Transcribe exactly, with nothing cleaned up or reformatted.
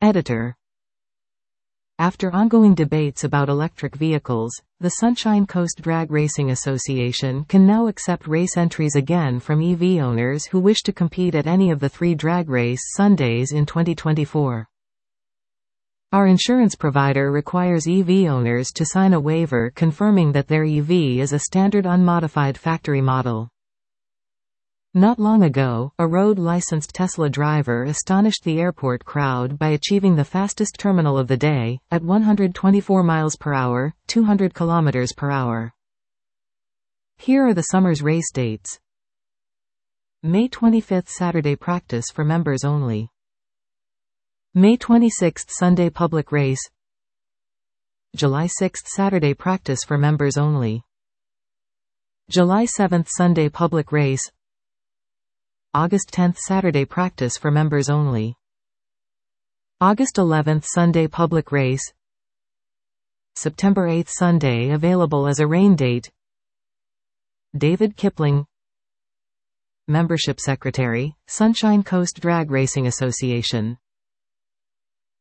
Editor. After ongoing debates about electric vehicles, the Sunshine Coast Drag Racing Association can now accept race entries again from E V owners who wish to compete at any of the three drag race Sundays in twenty twenty-four. Our insurance provider requires E V owners to sign a waiver confirming that their E V is a standard unmodified factory model. Not long ago, a road-licensed Tesla driver astonished the airport crowd by achieving the fastest terminal of the day, at one hundred twenty-four miles per hour, two hundred kilometers per hour. Here are the summer's race dates. May twenty-fifth Saturday practice for members only. May twenty-sixth Sunday public race. July sixth Saturday practice for members only. July seventh Sunday public race. August tenth Saturday practice for members only. August eleventh Sunday public race. September eighth Sunday available as a rain date. David Kipling, Membership Secretary, Sunshine Coast Drag Racing Association.